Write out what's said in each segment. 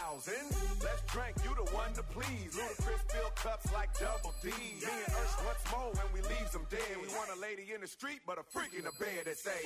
thousand. Let's drink, you the one to please. Ludacris fill cups like Double D. Me and Ursh once more when we leave them dead. We want a lady in the street, but a freak in the bed that say,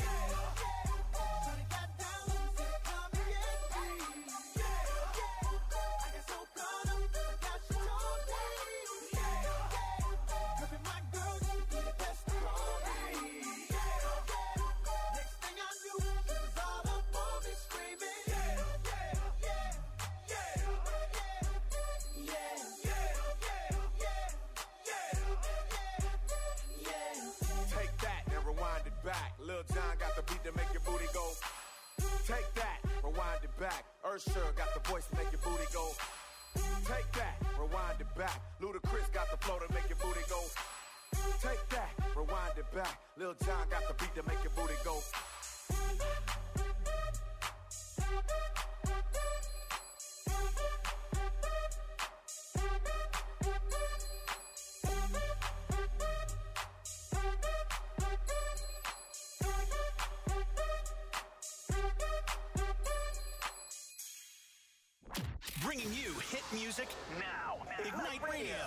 Lil Jon got the beat to make your booty go. Take that, rewind it back. Usher got the voice to make your booty go. Take that, rewind it back. Ludacris got the flow to make your booty go. Take that, rewind it back. Lil Jon got the beat to make your booty go. Bringing you hit music now. Ignite Radio.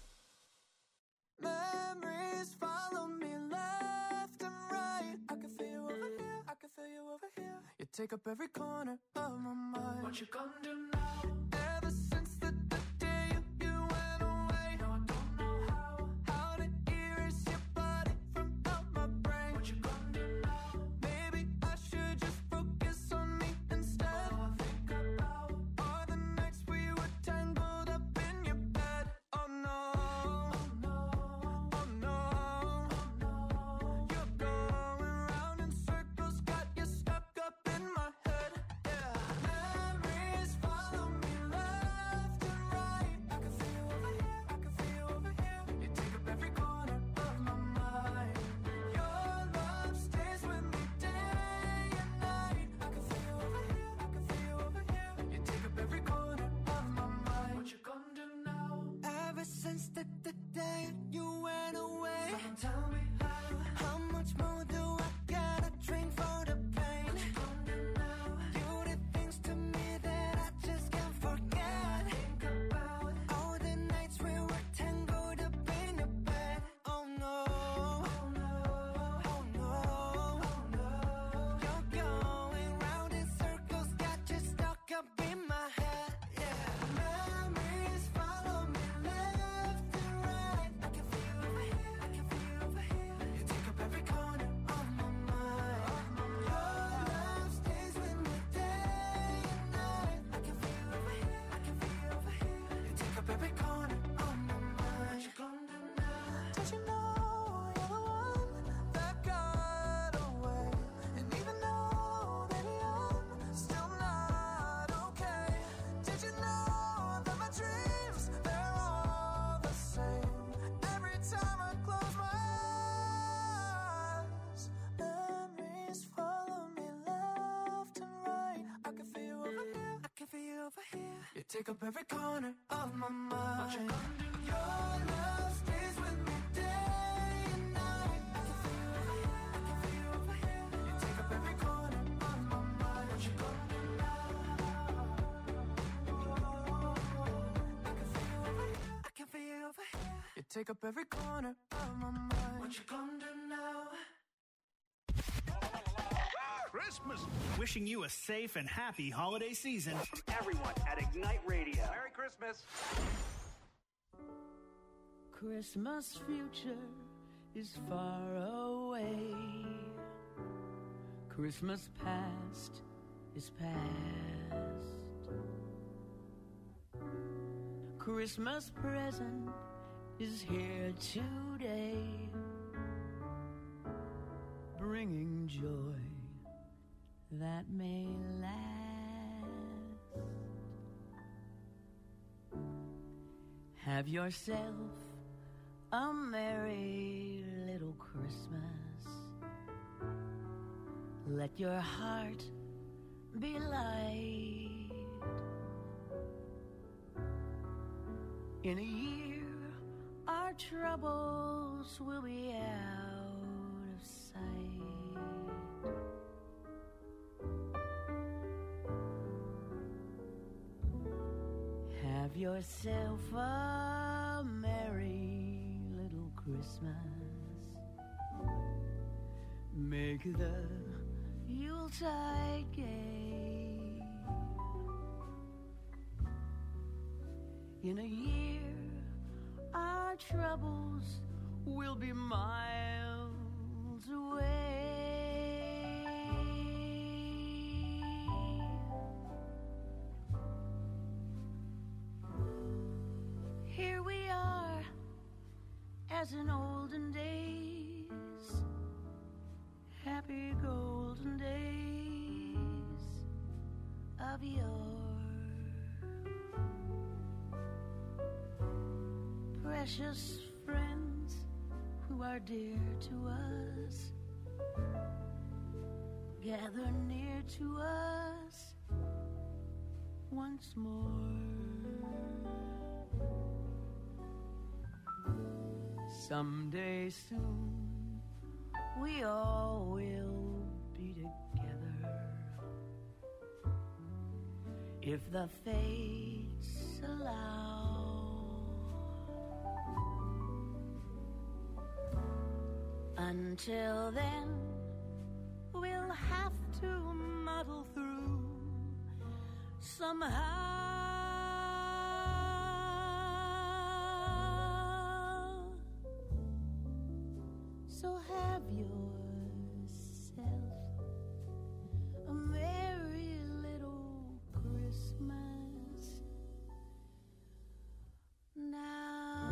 Memories follow me left and right. I can feel you over here. I can feel you over here. You take up every corner of my mind. What you gonna do now? Ever since the day you went away, no, I don't know how to erase your body from out my brain. What you gonna do now? Maybe I should just focus on me instead. All I think about are the nights we were tangled up in your bed. Oh no, oh no, oh no, oh no. You're going round in circles, got you stuck up in my head. Yeah, memories follow me left and right. I can feel you over here, I can feel you over here. You take up every corner of my mind. Your love stays with me day and night. I can feel you over here, I can feel you over here. You take up every corner of my mind. What you gonna do now? Ever since the day you went away, someone tell me how much more do I gotta drink for the pain? What you gonna do now? You did things to me that I just can't forget. Think about all the nights we were tangled up in your bed. Oh no, oh no, oh no, oh no. You're going round in circles, got you stuck up in my head. Yeah, memories follow me left and right. I can feel you over here, I can feel you over here. You take up every corner of my mind. Your love stays with me day and night. I can feel you over here, I can feel you over here. You take up every corner of my mind. What you gonna do now? Did you know you're the one that got away? And even though, baby, I'm still not okay. Did you know that my dreams, they're all the same? Every time I close my eyes, memories follow me left and right. I can feel you over here, I can feel you over here. You take up every corner of my mind. What you gonna do? Your love stays with me day and night. I can feel you over here, I can feel you over here. You take up every corner of my mind. What you gonna do now? I can feel you over here, I can feel you over here. You take up every corner of my mind. What you gonna do now? Christmas. Wishing you a safe and happy holiday season. Everyone at Ignite Radio. Merry Christmas. Christmas future is far away. Christmas past is past. Christmas present is here today, bringing joy that may last. Have yourself a merry little Christmas. Let your heart be light. In a year, our troubles will be out of sight. Have yourself a merry little Christmas. Make the Yuletide gay. In a year, our troubles will be miles away. Here we are, as in olden days, happy golden days of yore. Precious friends who are dear to us, gather near to us once more. Someday soon we all will be together, if the fates allow. Until then, we'll have to muddle through somehow. So have yourself a merry little Christmas now.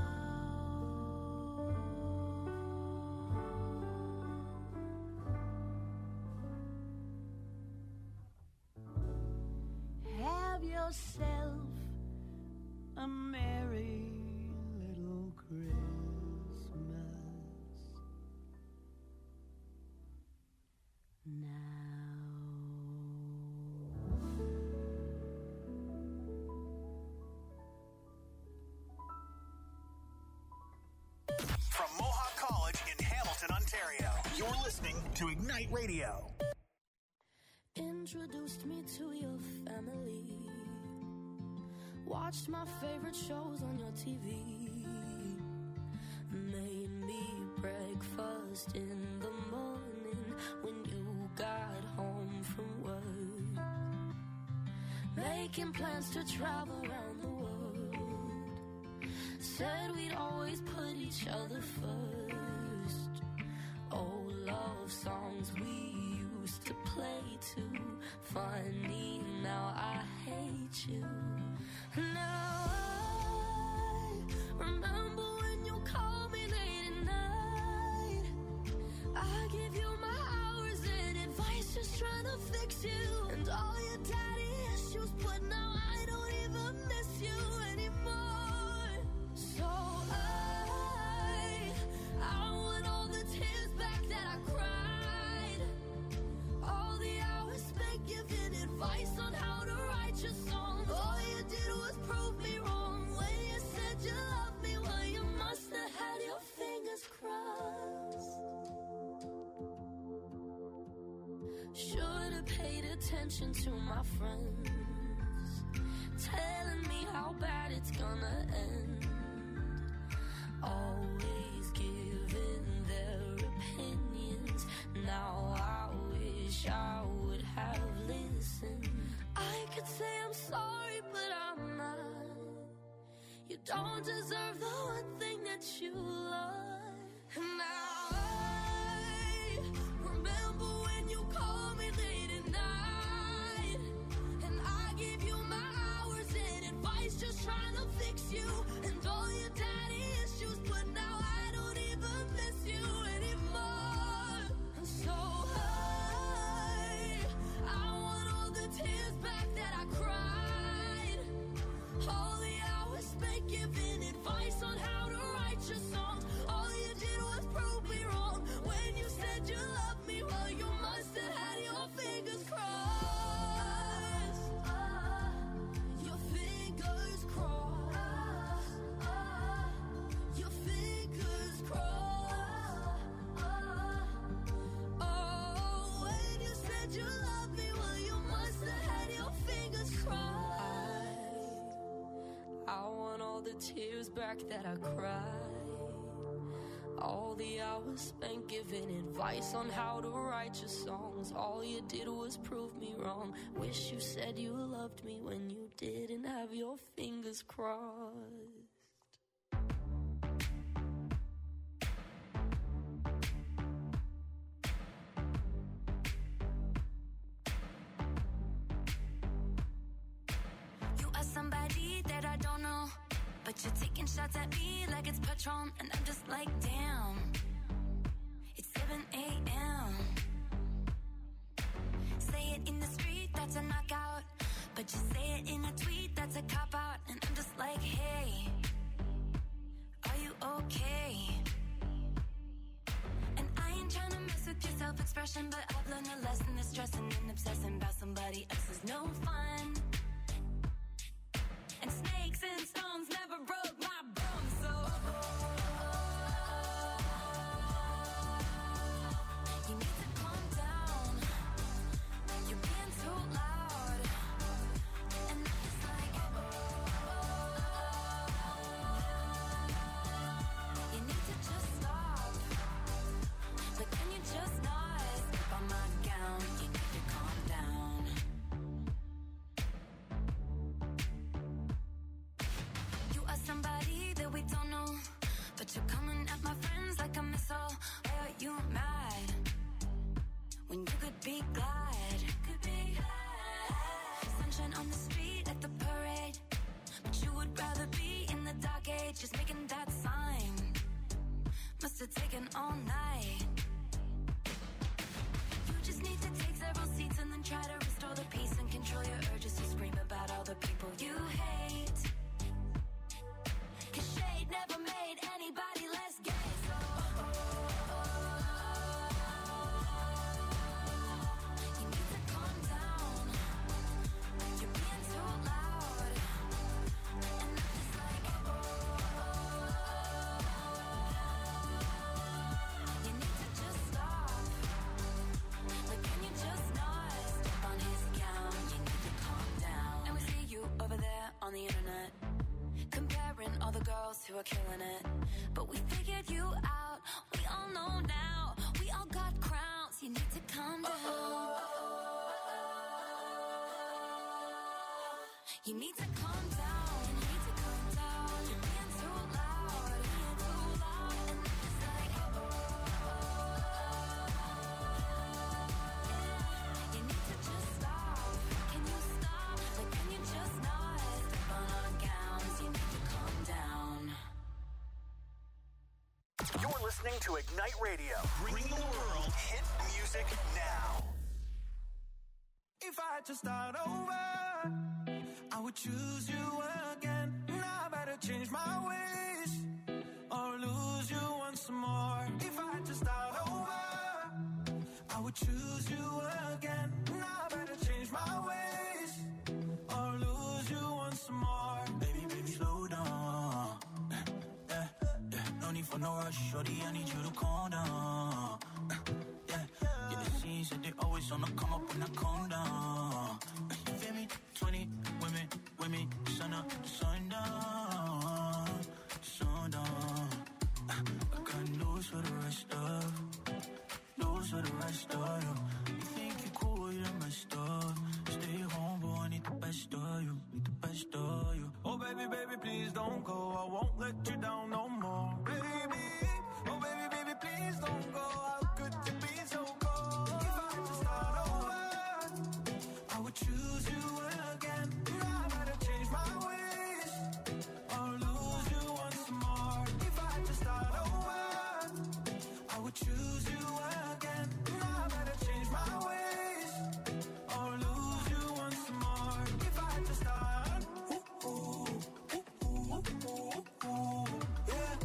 Have yourself a merry little Christmas now. From Mohawk College in Hamilton, Ontario, you're listening to Ignite Radio. Introduced me to your family, watched my favorite shows on your TV, made me breakfast in the morning when you got home from work, making plans to travel around the world, said we'd always put each other first. Old love songs we used to play too. Funny, now I hate you. Now I remember when you called me late at night. I give you my hours and advice, just trying to fix you. And all your daddy issues, but now I don't even miss you anymore. So I want all the tears back that I cried, all the hours spent giving advice on how to write your songs. All you did was prove me wrong when you said you loved me. Well, you must have had your fingers crossed. Should have paid attention to my friends, telling me how bad it's gonna end. Always giving their opinions. Now I wish I would have listened. I could say I'm sorry, but I'm not. You don't deserve the one thing that you love. And now I remember when you called me late at night, and I gave you my hours and advice, just trying to fix you. And all your daddy issues, but now I don't even miss you anymore. So I want all the tears back that I cried, all the hours spent giving advice on how to write your songs. All you did was prove me wrong when you said you loved me. Well, you must have had your feelings tears back that I cried. All the hours spent giving advice on how to write your songs. All you did was prove me wrong. Wish you said you loved me when you didn't have your fingers crossed. You are somebody that I don't know, but you're taking shots at me like it's Patron, and I'm just like, damn, it's 7 a.m. Say it in the street, that's a knockout, but you say it in a tweet, that's a cop-out, and I'm just like, hey, are you okay? And I ain't trying to mess with your self-expression, but I've learned a lesson that stressing and obsessing about somebody else is no fun. And snakes and stones never broke my bones, so you need to calm down. You're being too loud, and I'm just like, you need to just stop. But can you just not step on my gown? You need to calm down. You are somebody that we don't know, but you're coming at my friends like a missile. Why are you mad when you could be glad? Could be glad. Sunshine on the street at the parade, but you would rather be in the dark age, just making that sign. Must have taken all night. You just need to take several seats and then try to restore the peace and control your urges to scream about all the people you hate. 'Cause shade never made anybody less gay, so you need to calm down. You're being too loud, and I'm just like, you need to just stop. Like, can you just not step on his gown? You need to calm down. And we see you over there on the internet, comparing all the girls who are killing it. But we figured you out, we all know now. We all got crowns, you need to calm down. You need to calm down, you need to calm down. You're being too loud, being too loud. And I'm just like, you need to just stop. Can you stop? Like, can you just not step on our gowns? You need to calm down. You're listening to Ignite Radio, bringing the world hit music now. If I had to start over, I would choose you again. Now I better change my ways or lose you once more. If I had to start over, I would choose you again. Now I better change my ways or lose you once more. Baby, baby, slow down. Yeah, yeah. No need for no rush, shorty, I need you to calm down. Yeah, yeah, the scenes that they always on the come up when I calm down. You feel me? 20 women, sun up, sundown, sundown. I got news for the rest of, news for the rest of you. You think you cool, you're messed up. Stay home, boy, I need the best of you, need the best of you. Oh baby, baby, please don't go. I won't let you down no more. Baby, oh baby, baby, please don't go. How could you be so cold? If I had to start over, I would choose you again. Now I better change my ways or lose you once more. If I had to start over, I would choose you again. Now I better change my ways or lose you once more. If I had to start, yeah.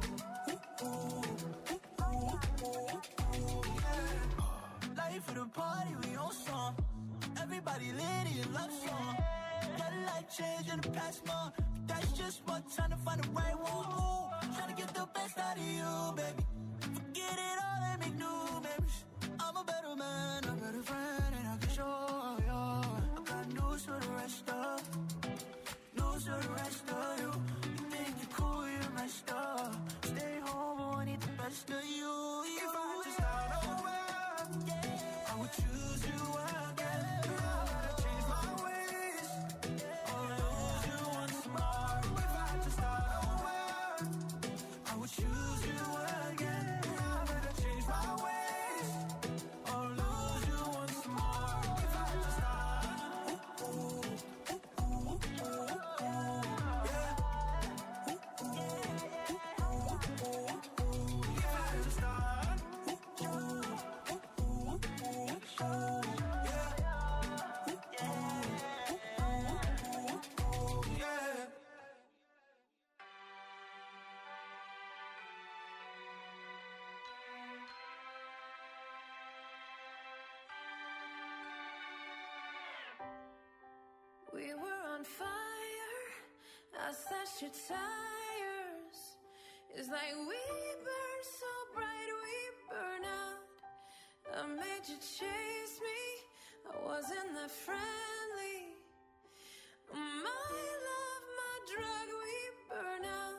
Life for the party, we on song. Everybody lit in love song. Got life change in the past month. That's just what time to find the right one. Ooh, trying to get the best out of you, baby. Forget it all and make new memories. I'm a better man, a better friend, and I can show you. I got news for the rest of, news for the rest of you. You think We were on fire. I slashed your tires. It's like we burn so bright, we burn out. I made you chase me. I wasn't that friendly. My love, my drug, we burn out.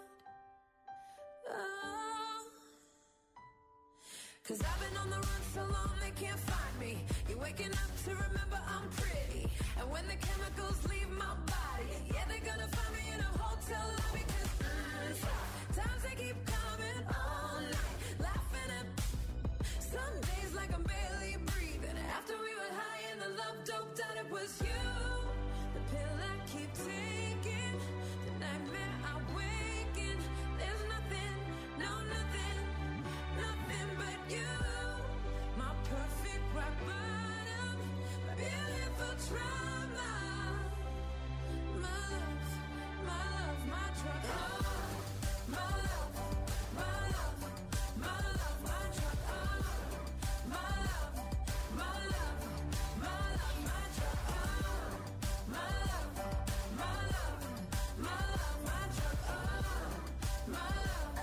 Oh. 'Cause I've been on the run so long they can't find me. You're waking up to remember I'm pretty. And when the chemicals leave my body, yeah, they're gonna find me in a hotel lobby. 'Cause times they keep coming all night, laughing at some days like I'm barely breathing. After we were high and the love doped out, it was you. The pill I keep taking, the nightmare I wake in. There's nothing, no nothing, nothing but you. My perfect rock bottom, my beautiful trauma. My love, my love, my drug. Oh, my love, my love, my love, my drug. Oh, my love, my love, my love, my drug. Oh, my love, my love, my love, my drug. Oh, my love,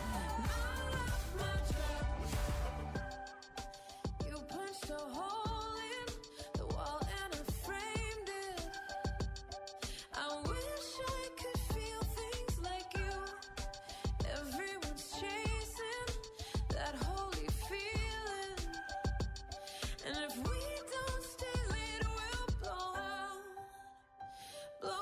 my drug. You punched a hole in the wall and I framed it. I wish I could feel things like you. Everyone's chasing that holy feeling. And if we don't stay lit, we'll blow out. Blow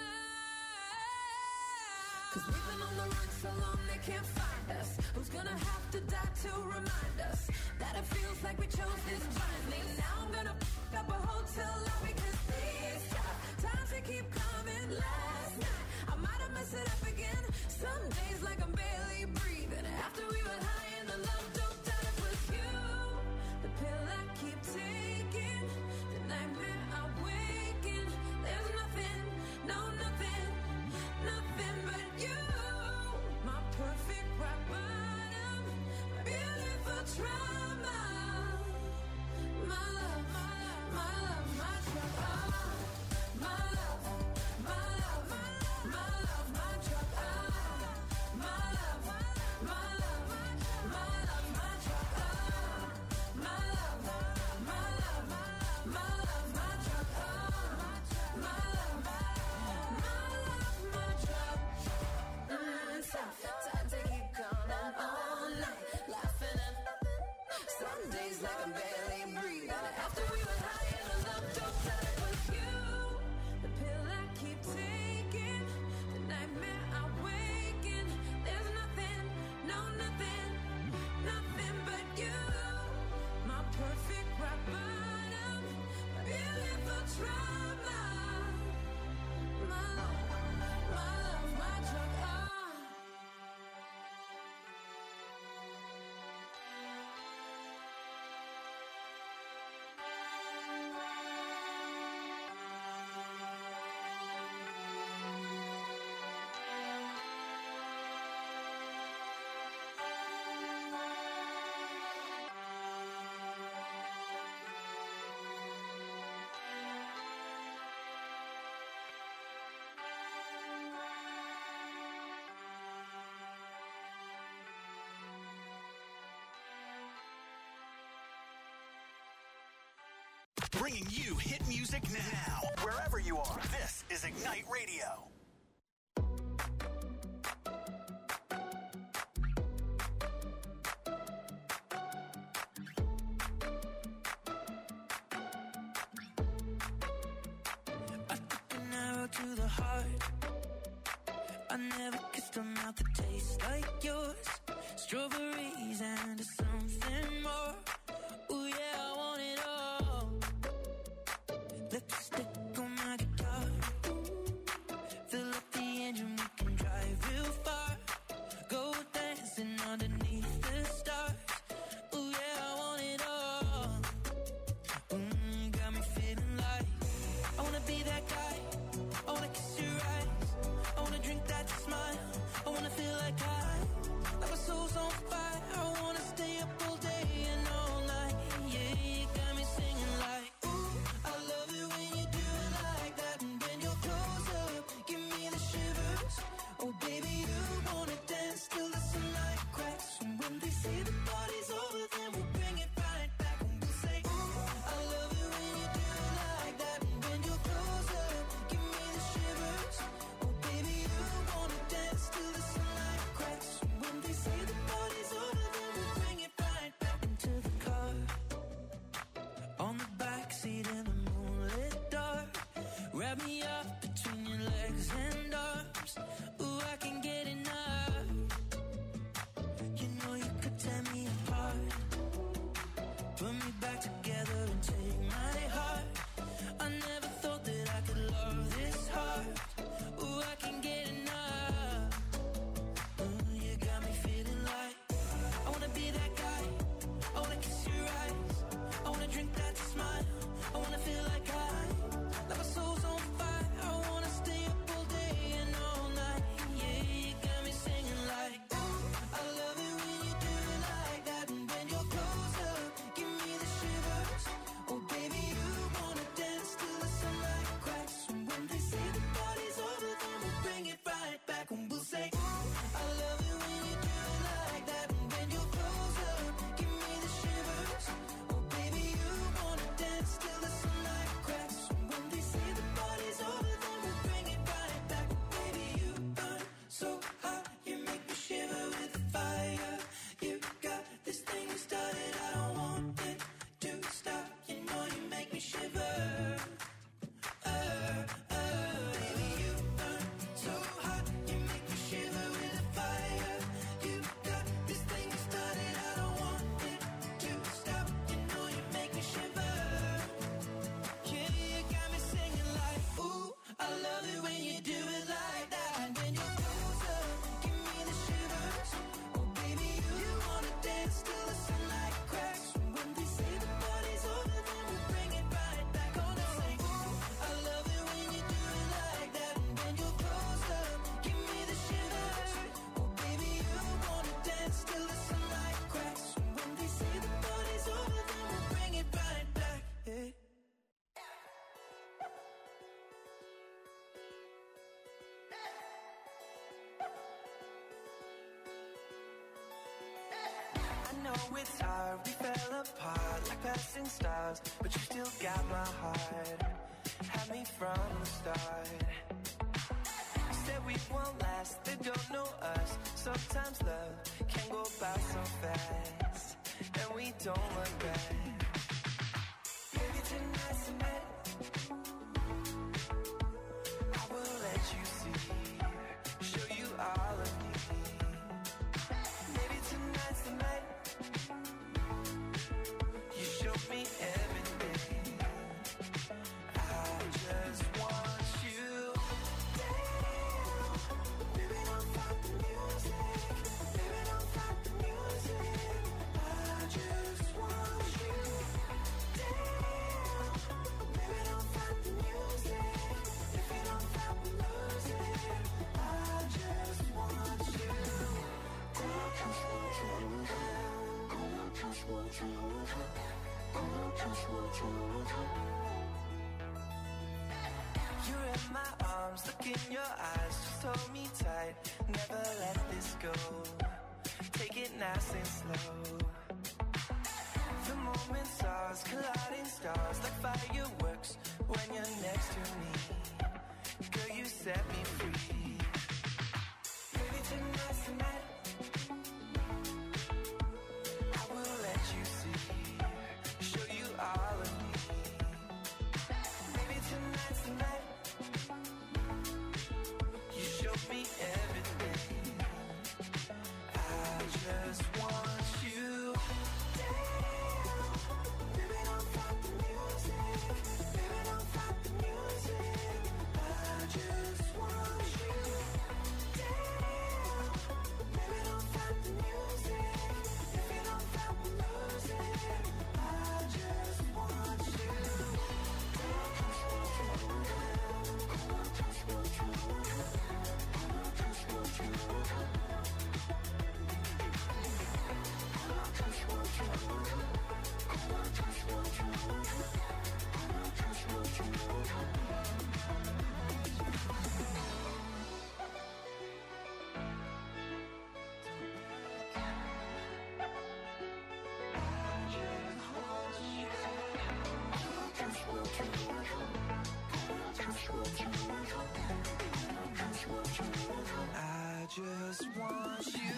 out. 'Cause we've been on the run so long they can't find us. Who's gonna have to die to remind us that it feels like we chose this blindly? Now I'm gonna f*** up a hotel lobby 'cause these times they keep coming. Last night I might have messed it up again. Some days like I'm barely breathing. After we were high and the love doped out, it was you. The pill I keep taking, the nightmare I wake in. There's nothing, no nothing, nothing but you. My perfect rock bottom, my beautiful trauma. My love, my love, my drug. Oh, my love, my love, my love, my drug. Oh, my love, my love, my love, my drug. Oh, my love, my love, my love, my drug. Oh, my love, my drug. Times they keep coming all night, laughing at some days like I'm barely breathing. After we were high and the love doped out, it was you. The pill I keep taking, the nightmare I wake in. There's nothing, no nothing, nothing but you. My perfect rock bottom, my beautiful trauma. My love, my drug. Oh. Bringing you hit music now. Wherever you are, this is Ignite Radio. I took an arrow to the heart. I never kissed a mouth that tastes like yours. Strawberries and something more. Ooh yeah, I want it all. Lipstick on my guitar. Fill up the engine, we can drive real far. Go dancing underneath the stars. Ooh yeah, I want it all. Got me feeling like I wanna be that guy. I wanna kiss your eyes. I wanna drink that smile. I wanna feel like my soul's on fire. I wanna stay up all day and all me up between your legs and arms. Ooh, I can get enough. You know you could tear me apart, put me back together and take my heart. I never thought that I could love this hard. Ooh, I can get enough. You got me feeling like I wanna be that guy. I wanna kiss your eyes. I wanna drink that smile. I wanna feel like my soul's on fire. I wanna stay up all day and all night. Yeah, you got me singing like, ooh, I love it when you do it like that. And when you're close up, give me the shivers. Oh baby, you wanna dance till the sunlight cracks. And when they say the party's over, then we'll bring it right back. And we'll say, ooh, I love it when you do it like that. And when you're close up, give me the shivers. Oh baby, you wanna dance till the sunlight cracks. And when they say the party's over, then we'll bring it right back. Baby, you burn so hot, you make me shiver with the fire. You got this thing you started, I don't want it to stop. You know you make me shiver. Baby, you burn so hot, you make me shiver with the fire. You got this thing you started, I don't want it to stop. You know you make me shiver. Yeah, you got me singing like, ooh, I love it when you do it like that. And when you're close up, give me the shivers. Oh baby, you wanna dance till the sunlight cracks. And when they say the party's over, then we'll bring it right back. Gonna say, ooh, I love it when you do it like that. And when you're close up, give me the shivers. Oh baby, you wanna dance till the sunlight cracks. And when they say the party's over, then we'll bring it right back. Yeah. I know it's hard, we fell apart like passing stars, but you still got my heart. Had me from the start. You said we won't last, they don't know us. Sometimes love can go by so fast, and we don't look back. Maybe tonight's the night I will let you see, show you all of me. Maybe tonight's the night you show me everything. I just want you. Damn, baby, don't fight the music. Baby, don't fight the music. I just want you. Damn, baby, don't fight the music. If you don't fight the music, I just want you. I just want you. I just want you. I just want you. You're in my arms, look in your eyes, just hold me tight, never let this go. Take it nice and slow. The moment's ours, colliding stars like fireworks when you're next to me. Girl, you set me free. Maybe tonight's the night I will let you see, show you all of me. Maybe tonight's the night you show me everything. I just want you. Damn, baby, don't fight the music. Baby, don't fight the music. I just want you. Damn, baby, don't fight the music. If you don't fight the music, I just want you. I just want you. I just want you. I just want you. I just want you. I just want you. I just want you. I just want you.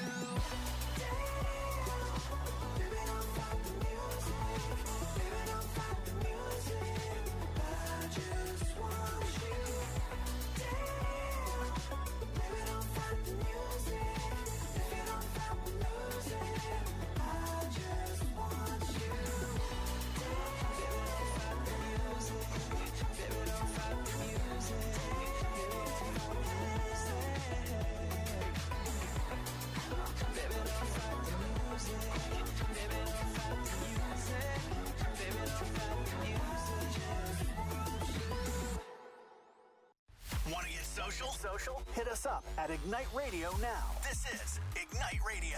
Baby, don't fight the music. Baby, don't fight the music. I just want you. Want to get social? Social? Hit us up at Ignite Radio now. This is Ignite Radio.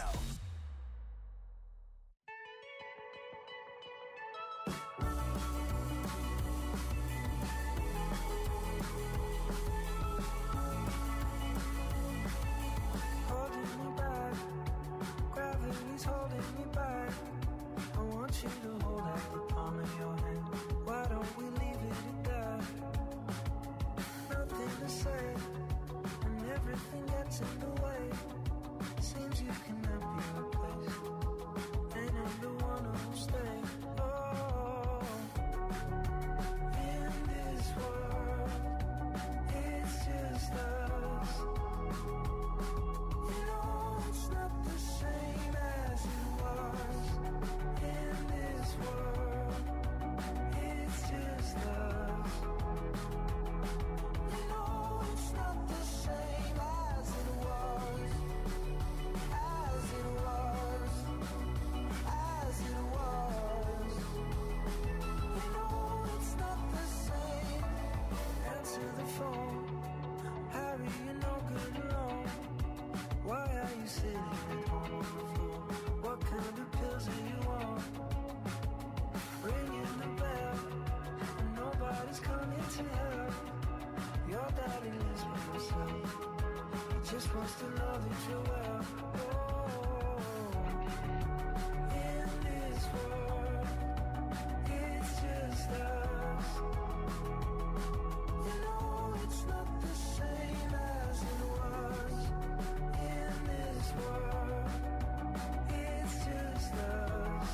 Holding me back, gravity's holding me back. I want you to hold out the palm of your hand. Why don't we leave it at that? Nothing to say, and everything gets in the way. Seems you cannot be replaced, and I'm the one who'll stay. Oh, in this world, it's just us. You know it's not the same as it was. In this world, it's just us. You know it's not the same as it was. As it was. As it was. You know it's not the same. Answer the phone. Harry, you're no good alone. Why are you sitting at home on the floor? What kind of pills do you want? Ringing the bell, and nobody's coming to help. Your daddy lives by himself. He just wants to know that you're well. Oh, in this world, it's just us. You know it's not the same as it was. In this world, it's just us.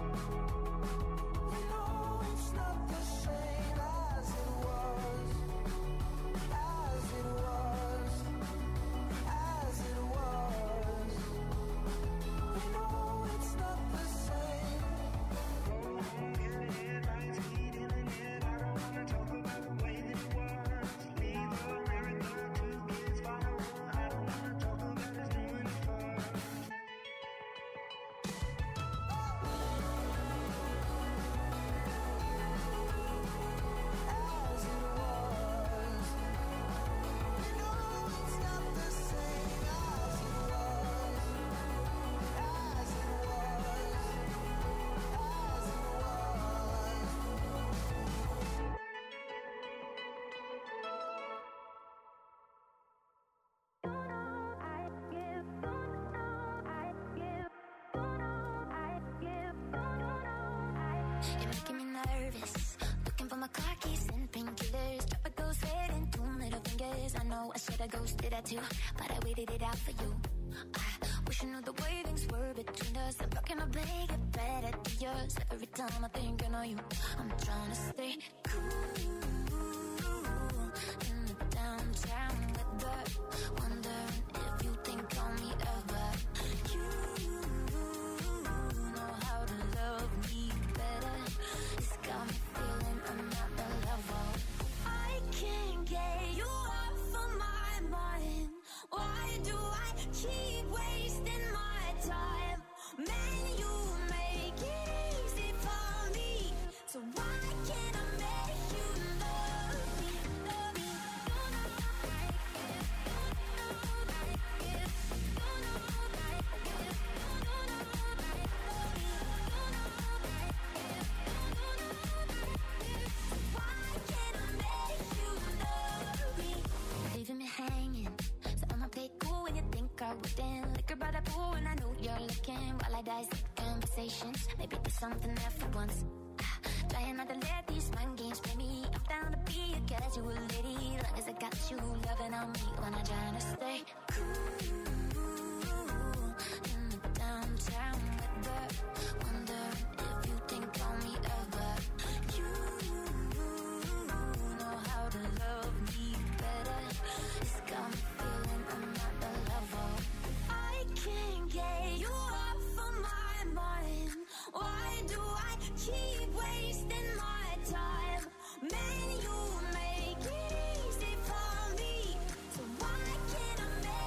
You know it's not the same as it was. As it was. As it was. You know it's not the same. Headlights, heat in the head. I don't wanna talk about the way that it was. Leave America, 2 kids follow. I don't wanna talk about us doing it first. As it was. You know it's not the same as it was. As it was. As it was. You're making me nervous. Looking for my car keys and painkillers. Drop a ghost head and 2 middle fingers. I know I should have ghosted that too, but I waited it out for you. I wish I knew the way things were between us. I'm blocking my bed, get better to yours. Every time I think I know you, I'm trying to stay cool in the downtown weather. Wondering if you think on me ever. You know how to love me better. It's got me feeling I'm not the level. I can't get you off of my mind. Why do I keep wasting my time? Man, you make it easy for me. So why can't I make you love me? Love me. Don't know like it. Don't know like it. Don't know like it. Don't know like it. Love me. Don't know like it. Don't know like it. So why can't I make you love me? Leaving me hanging. So I'ma play cool when you think I wouldn't. Liquor by the pool and I know you're looking. While I dissect conversations, maybe there's something there for once. Trying not to let these mind games play me. I'm down to be a casual lady. Long as I got you loving on me when I'm trying to stay cool in the downtown weather. Wondering if you think on me ever. You know how to love me better. It's got me feeling I'm not the level. I can't get you off of my mind. Why do I keep wasting my time? Man, you make it easy for me. So why can't I make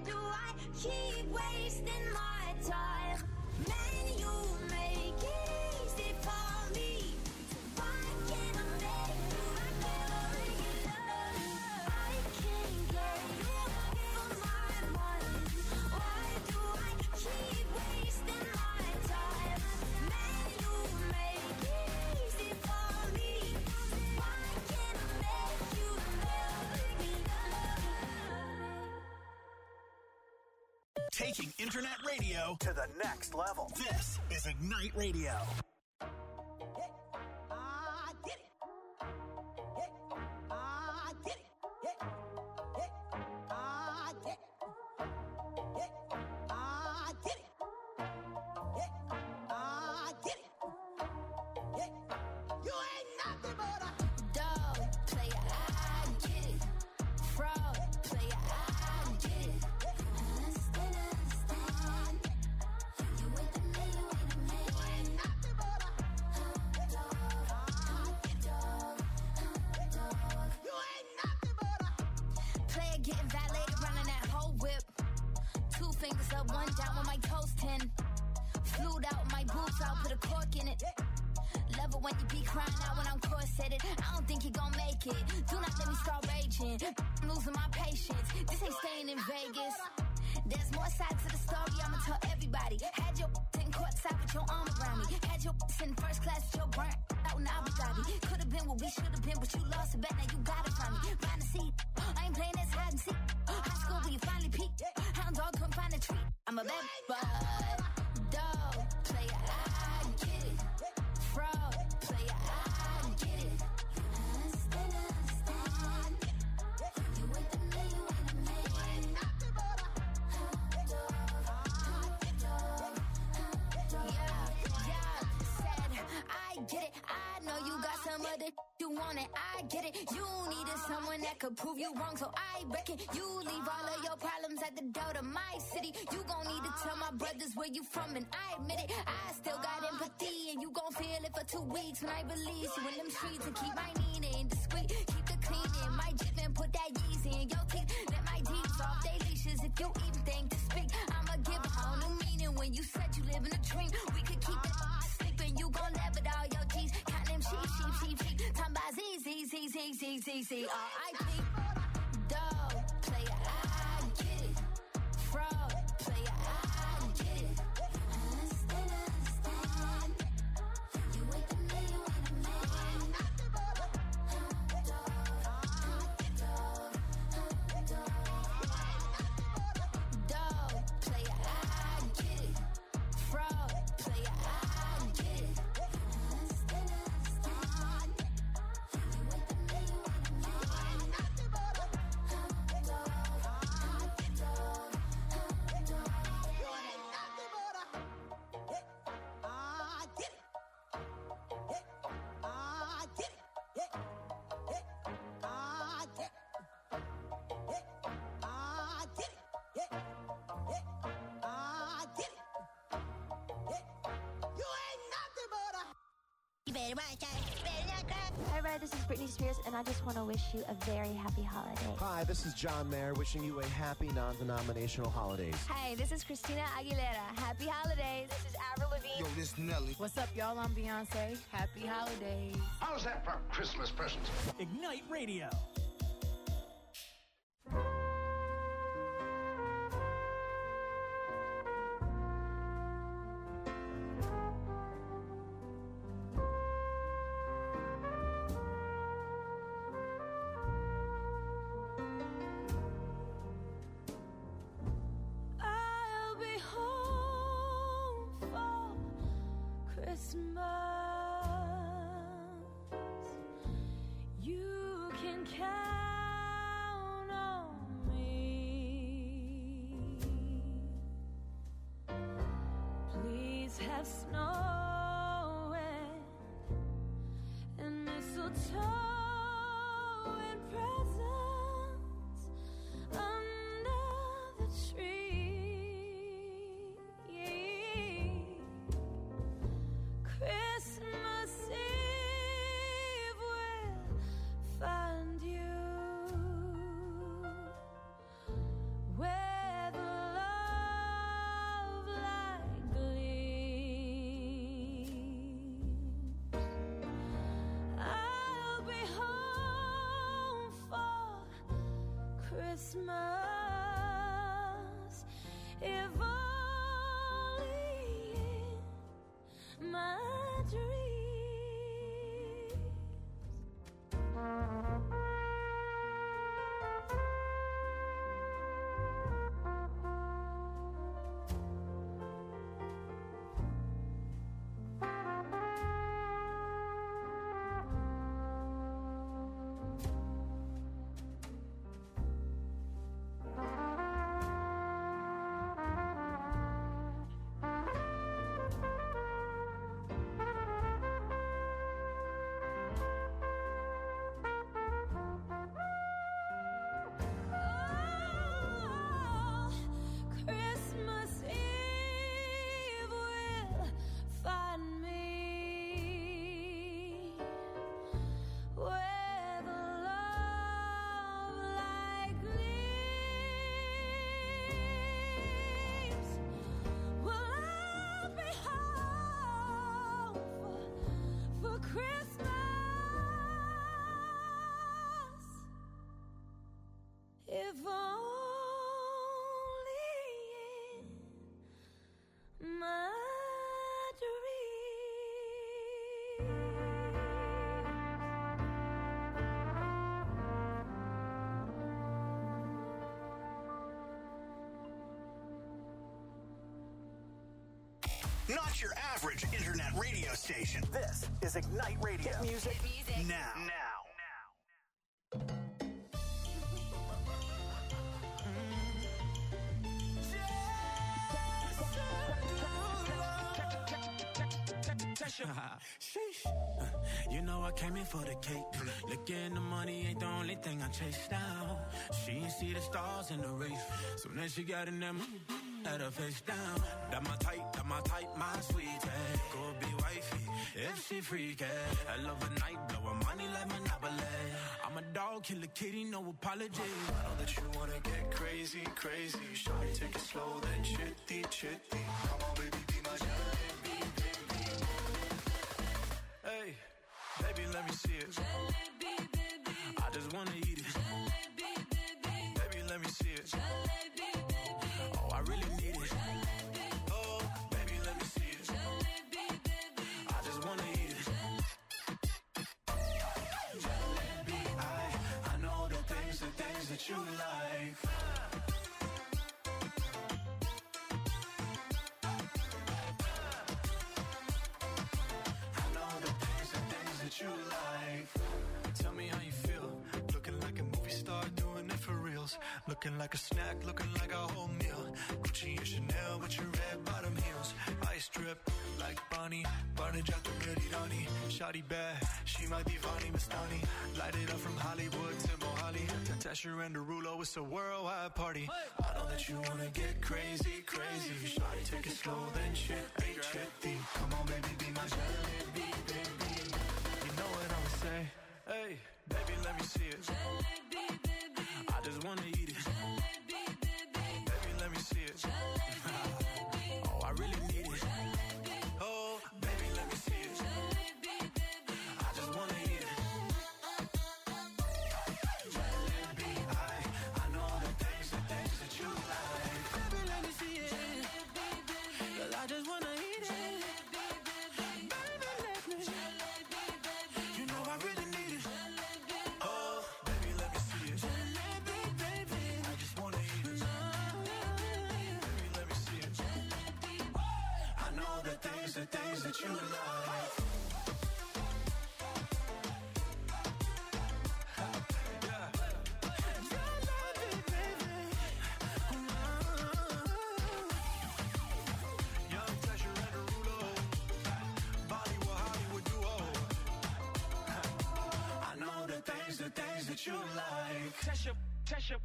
do I keep wasting my time? Man, you make it easy for me. Why can't I make you regular? I can't get you from my mind. Why do I keep wasting my time? Man, you make it easy for me. Why can't I make you Taking internet radio to the next level. This is Ignite Radio. Getting violated, running that whole whip. 2 fingers up, 1 down with my toes 10. Flued out my boots, I'll put a cork in it. Love it when you be crying out when I'm corseted. I don't think you gon' make it. Do not let me start raging. I'm losing my patience. This ain't staying in Vegas. There's more sides to the story, I'ma tell everybody. Had your in courtside with your arm around me. Had your in first class with your burnt out in Abu Dhabi. Could've been what we should've been, but you lost a bet, now you got it from me. Find a seat, I ain't playing this hide and seek. High school where you finally peaked. Hound dog couldn't find a treat. I'm a bad dog player, I get it. Fraud player, I get it. You ain't the man, you ain't the man. I get it, I know you got some other you want it, I get it. You needed someone that could prove you wrong, so I reckon you leave all of your problems at the door to my city. You gon' need to tell my brothers where you from, and I admit it. I still got empathy, and you gon' feel it for 2 weeks when I release you in them streets. And keep my Nina in discreet, keep the cleaning, my jip and put that Yeezy in your teeth. Let my deeds off they leashes if you even think to speak. I'ma give a whole new meaning when you said you live in a dream. We could keep it sleeping, you gon' laugh at all your G's. Count them sheep. Time by Z, R.I.P. Dog player, I get it. Fraud player, I get it. Understand. You ain't the man, you ain't the man. Dog player, I get it. Fraud player, I get it. Hi, Red, this is Britney Spears, and I just want to wish you a very happy holiday. Hi, this is John Mayer, wishing you a happy non-denominational holidays. Hi, this is Christina Aguilera. Happy holidays. This is Avril Lavigne. Yo, this is Nelly. What's up, y'all? I'm Beyonce. Happy holidays. How's that for Christmas present? Ignite Radio. Have snow and mistletoe and presents under the tree. Christmas Eve will find you where the Christmas, if only in my dreams. If only in my dreams. Not your average internet radio station. This is Ignite Radio. Get music now. Sheesh. You know I came in for the cake. Looking the money ain't the only thing I chase down. She ain't see the stars in the race. So then she got in that mood, had her face down. That my type, my sweetie. Go be wifey, if she freaky. I love a night, blow her money like Monopoly. I'm a dog, kill a kitty, no apology. I know that you wanna get crazy, crazy. Shawty, take it slow, then chitty, chitty. Come on, baby, be my jalebi, baby. Hey, baby, let me see it. Jalebi, baby. I just wanna eat it. Jalebi, baby. Baby, let me see it. Jalebi, baby. Oh, I really need it. Jalebi. Oh, baby, let me see it. Jalebi, baby. I just wanna eat it. Jalebi, I know the things that you like. I know the things that you like. Tell me how you feel. Looking like a movie star, doing it for reals. Looking like a snack, looking like a whole meal. Gucci and Chanel with your red bottom heels. Ice drip like Bonnie, Barnage out the Meridani. Shawty bad, she might be Vani Mastani. Light it up from Hollywood to Mohali. Tasha and Derulo, it's a worldwide party. I know that you wanna get crazy, crazy. Shawty, take it slow, then chitty, chitty. Come on, baby, be my jalebi, baby. You know what I'ma say? Hey, baby, let me see it. Jalebi, baby. I just wanna eat it. Jalebi, baby. Baby, let me see it. Oh, I really need it. Oh, baby, let me see it. I just wanna eat it. Jalebi, I know the things that you like. Baby, let me see it. Girl, I just wanna eat it. Baby, let me. You know I really need it. Oh, baby, let me see it. I just wanna eat it. Baby, let me see it. I know the things that you like. Young Tasha and Derulo, Bollywood, Hollywood duo. I know the things that you like. Tasha.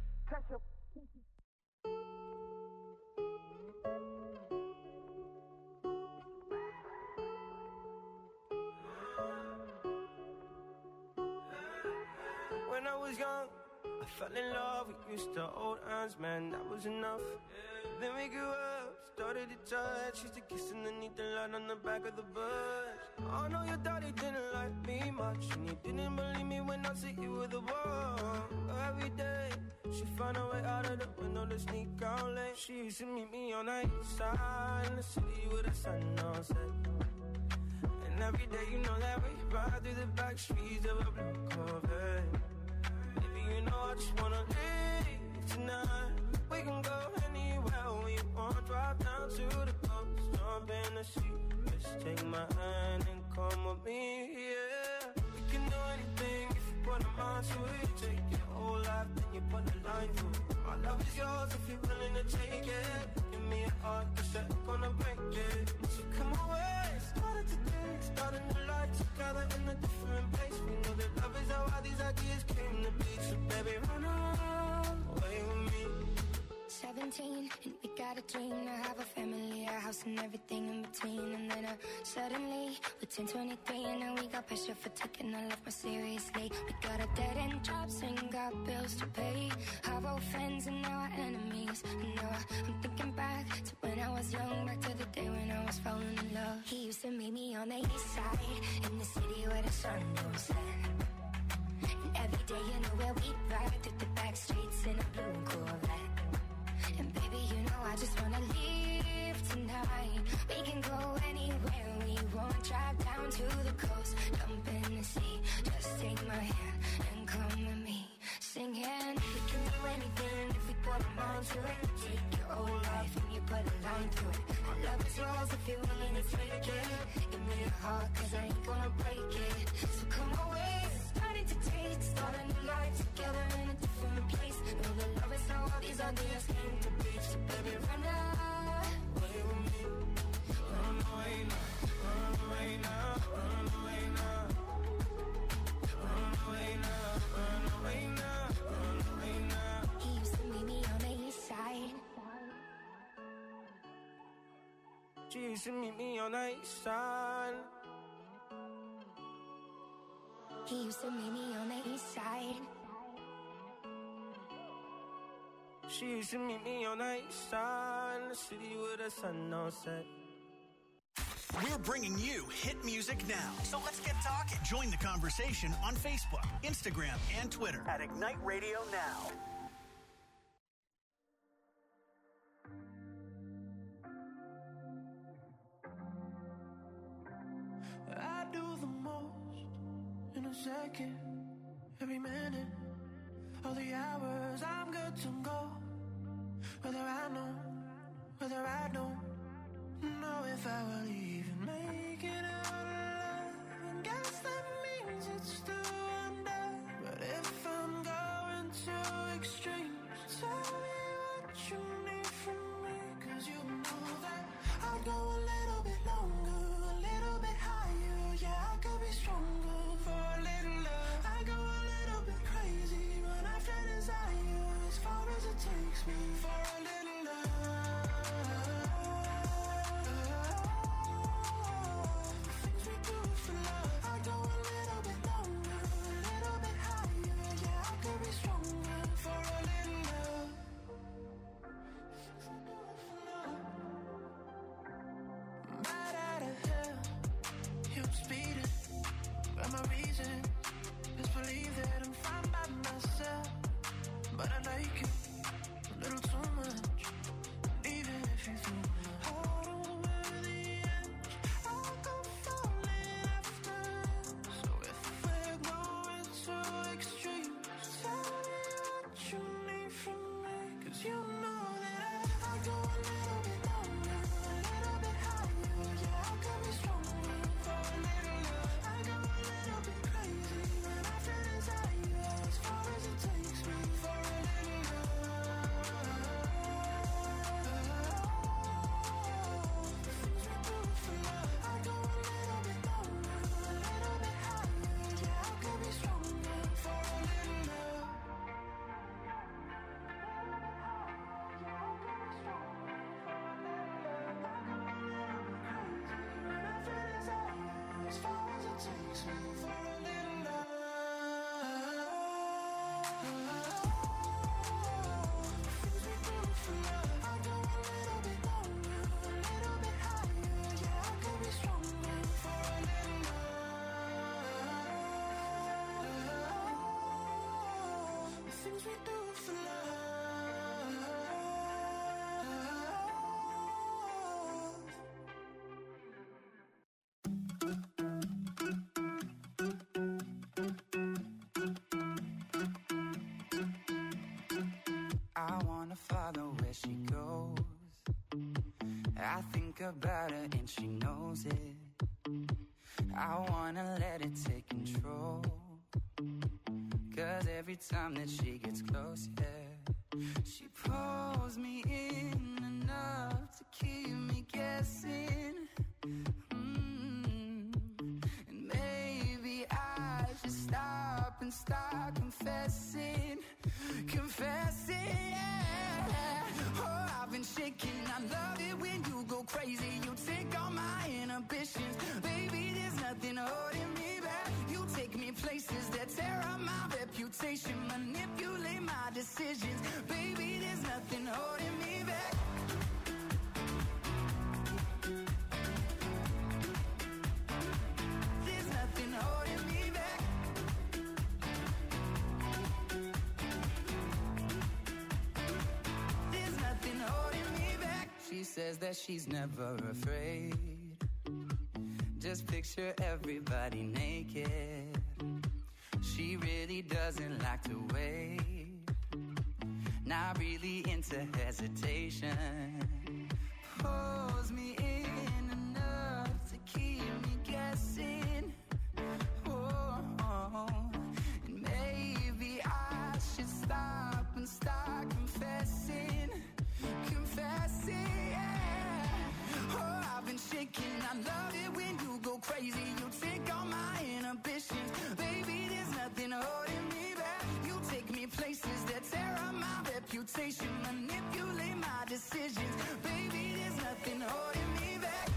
When I was young, I fell in love. We used to hold hands, man, that was enough. Then we grew up, started to touch. Used to kiss underneath the light on the back of the bus. I know your daddy didn't like me much, and you didn't believe me when I said you were the one. Every day, she found a way out of the window to sneak out late. She used to meet me on the east side in the city with the sun on set. And every day, you know that we ride through the back streets of a blue Corvette. Baby, you know I just wanna leave tonight. We can go anywhere we want. Drive down to the coast, jump in the sea. Just take my hand and come with me, yeah. We can do anything if you put a mind to it. Take your whole life, then you put a line through it. My love is yours if you're willing to take it. Give me a heart, 'cause I'm gonna break it. So come away, started today, starting the light together in a different place. We know that love is how all these ideas came to be. So baby, run away with me. 17, and we got a dream to have a family, a house and everything in between. And then suddenly, we're 10, 23, and now we got pressure for taking our life more seriously. We got a dead-end jobs and got bills to pay. Our old friends and now our enemies. And now I'm thinking back to when I was young, back to the day when I was falling in love. He used to meet me on the east side, in the city where the sun don't set. And every day, you know where we ride through the back streets in a blue Corvette. And baby, you know I just wanna leave tonight. We can go anywhere we want. Drive down to the coast, jump in the sea. Just take my hand and come with me. Singing, we can do anything if we put our mind to it. Take your whole life and you put a line through it. My love is yours if you're willing to take it. Give me a heart, 'cause I ain't gonna break it. So come away, starting to taste, start a new life together in a different place. Know that love is how all these ideas came to be. So baby, run away with me. Run away now, run away now, run away now. Run away now, run away now, run away now. He used to meet me on the east side. She used to meet me on the east side. He used to meet me on the east side. She used to meet me on the east side, in the city with the sun on set. We're bringing you hit music now. So let's get talking. Join the conversation on Facebook, Instagram, and Twitter at Ignite Radio Now. I do the most in a second, every minute, all the hours I'm good to go. Whether I know, whether I don't know if I will even make it out alive. And guess that means it's still under. But if I'm going to extremes, tell me what you need from me. 'Cause you know that I'd go a little bit longer, a little bit higher. Yeah, I could be stronger for a little love. I go a little bit crazy when I feel desire, as far as it takes me for a little love. Things we do for love. I go a little bit longer, a little bit higher. Yeah, I could be stronger for a little love. Right out of hell, I'm speeding, but my reason is believe that I'm fine by myself. But I like you a little too much, even if you threw my heart over the edge, I'll go falling after. So if we're going to extremes, tell me what you need from me. 'Cause you know that I go a little bit longer, a little bit higher. Yeah, I could be stronger for a little love. I go a little bit crazy when I feel desire, as far as it takes me for a little love. for love. I wanna follow where she goes. I think about her and she knows it. I wanna let it take control. Cause every time that she gets close, yeah, she pulls me in enough to keep me guessing. And maybe I should stop and start confessing. Confessing, yeah. Oh, I've been shaking. I love it when you go crazy. You take all my inhibitions. Baby, there's nothing holding me back. You take me places that tear up my reputation. Manipulate my decisions. Baby, there's nothing holding me back. There's nothing holding me back. There's nothing holding me back. She says that she's never afraid. Just picture everybody naked. She really doesn't like to wait. Not really into hesitation. Pulls me in enough to keep me guessing. Oh, and maybe I should stop and start confessing. Confessing, yeah. Oh, I've been shaking. I love it when you go crazy. You take all my inhibitions. Baby, there's nothing holding me back. You take me places that tear up my reputation. Manipulate my decisions. Baby, there's nothing holding me back.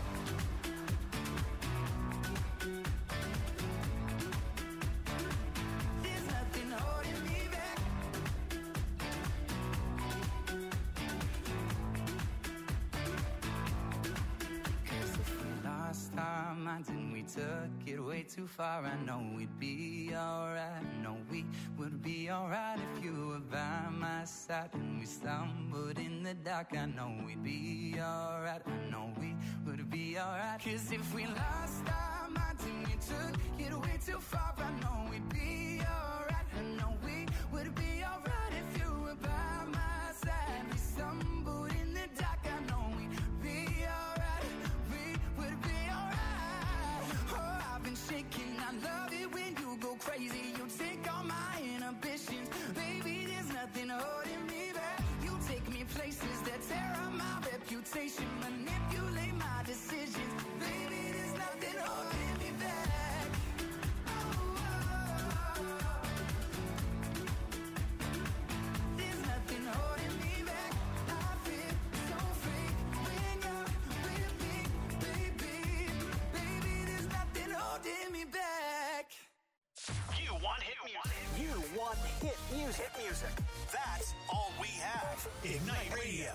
There's nothing holding me back. Cause if we lost our minds and we took it way too far, I know we'd be alright. I know we would be alright if you were by my side. And we stumbled in the dark, I know we'd be alright. I know we would be alright. Cause if we lost our minds and we took it way too far, I know we'd be alright. I know we would be alright if you were by my side. We stumbled in the dark, I know we'd be alright. We would be alright. Oh, I've been shaking. I love it when you go crazy. You take all my inhibitions. Baby, there's nothing holding me back. You take me places that tear up my reputation. Manipulate my decisions. Baby, there's nothing holding me back. There's nothing holding me back. I feel so free when you're with me, baby. Baby, there's nothing holding me back. You want hit music. You want hit music. Hit music. That's all we have. Ignite Radio.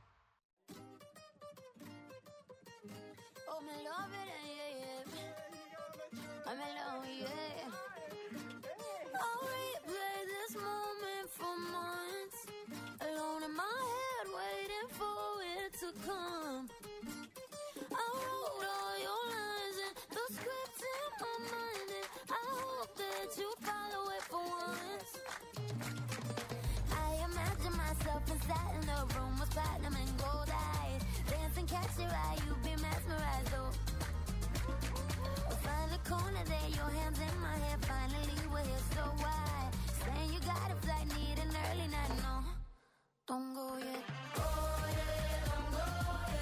Oh, me love it, yeah, yeah. I'm alone, yeah. I'll replay this moment for months. Alone in my head, waiting for it to come. I wrote all your lines and the script in my mind, and I hope that you follow it for once. I imagine myself inside in the room with platinum and gold eyes. Dancing, catch your eye, you be mesmerized, oh. We'll find the corner there, your hands in my hair. Finally, we're here, so why? Saying you got a flight, need an early night, no. Don't go yet. Oh, yeah, don't go yet.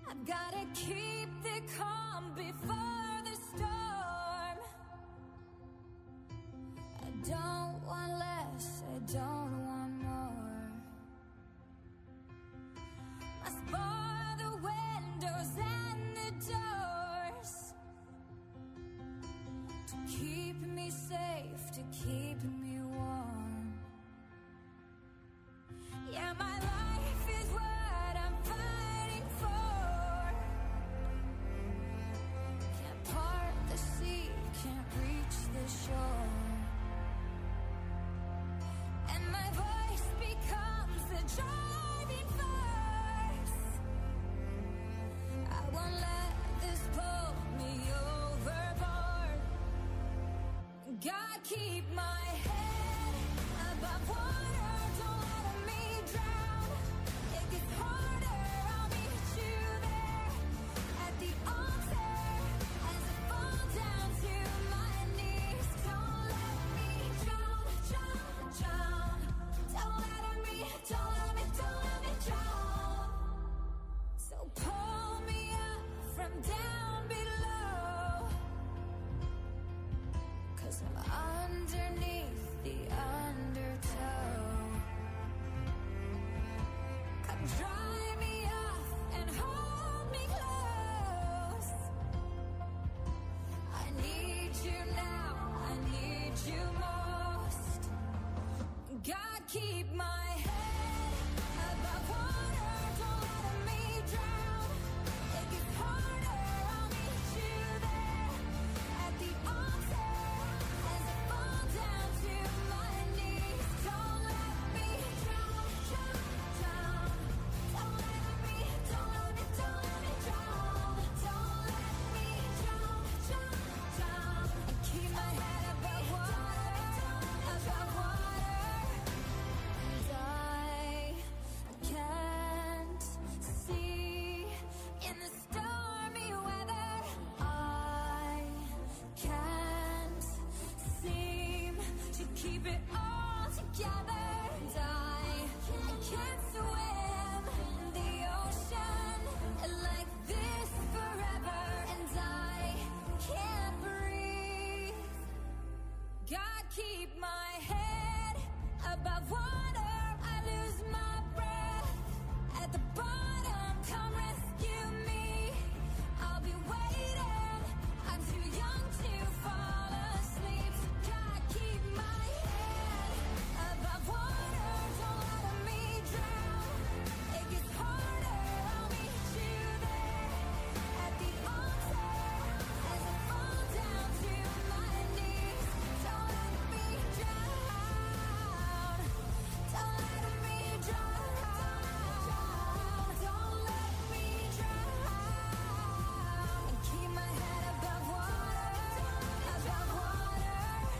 I've gotta keep the calm before the storm. I don't want less, I don't want more. Must bar the windows and the doors to keep me safe, to keep me warm. Yeah, my life is what I'm fighting for. Can't part the sea, can't reach the shore. And my voice becomes the driving force. I won't let this pull me overboard. God, keep my head above water, don't let me drown. It gets harder, I'll meet you there at the altar as I fall down to my knees. Don't let me drown, drown, drown. Don't let me drown. So pull me up from down below, 'cause I'm underneath the undertow. Come dry me off and hold me close. I need you now, I need you most. God, keep my head above water, don't let me drown. It gets harder, I'll meet you there at the altar as I fall down to my knees. Don't let me drown, drown, drown. Don't let me drown. Don't let me drown, drown, drown. And keep my head above water, above water. And I can't see in the stormy weather. I can't seem to keep it all together. And I can't swim in the ocean like this forever. And I can't breathe. God, keep my head above water. I lose my breath at the bottom. Come rescue me. I'll be waiting. I'm too young to fall asleep. So God, keep my head above water. Don't let me drown. It gets harder, I'll meet you there at the altar as I fall down to my knees. Don't let me drown. Don't let me drown. Don't let me drown. And keep my head above water, above water.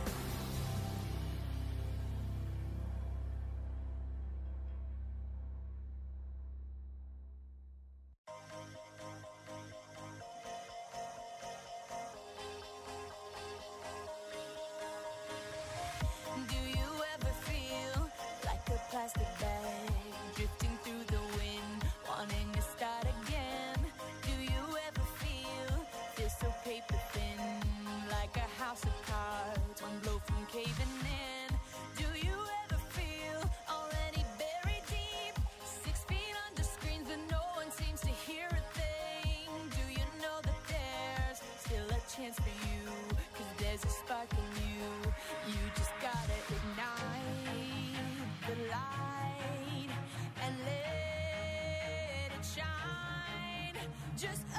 Do you ever feel like a plastic bag drifting through the wind, wanting to start again? Do you ever feel so paper thin, like a house of cards, one blow from caving in? Do you ever feel already buried deep, 6 feet under screens but no one seems to hear a thing? Do you know that there's still a chance for you, 'cause there's a spark in you? You just gotta ignite the light and let it shine. Just